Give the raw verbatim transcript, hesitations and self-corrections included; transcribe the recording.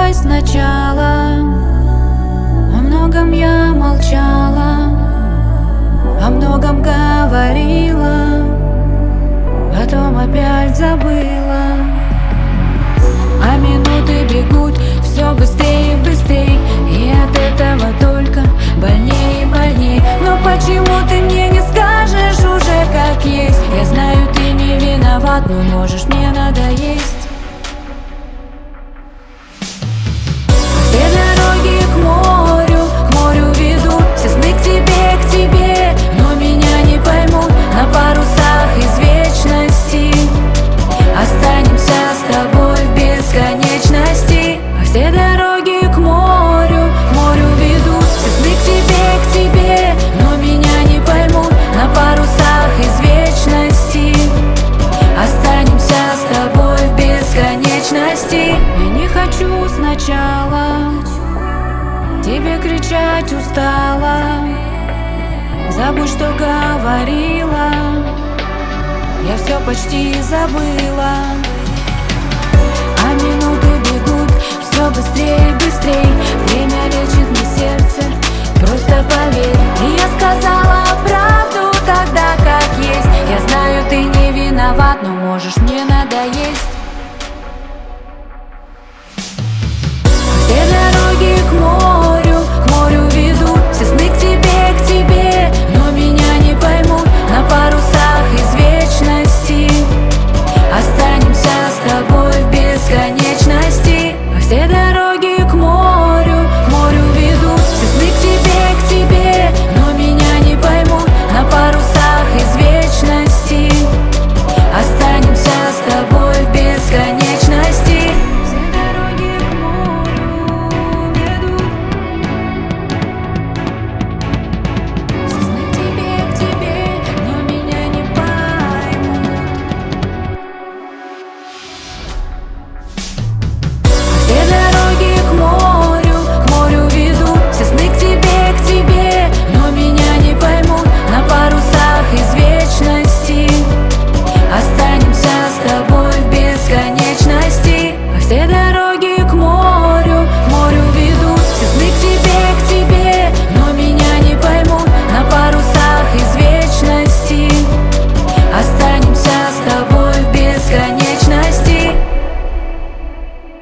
давай сначала. О многом я молчала, о многом говорила, потом опять забыла. А минуты бегут все быстрее и быстрее, и от этого только больнее и больнее. Но почему ты мне не скажешь уже как есть? Я знаю, ты не виноват, но можешь мне надоесть. Все дороги к морю, к морю ведут, все сны к тебе, к тебе, но меня не поймут. На парусах из вечности останемся с тобой в бесконечности. Все дороги к морю, к морю ведут, все сны к тебе, к тебе, но меня не поймут. На парусах из вечности останемся с тобой в бесконечности. Я не хочу сначала тебе кричать устала, забудь, что говорила, я все почти забыла.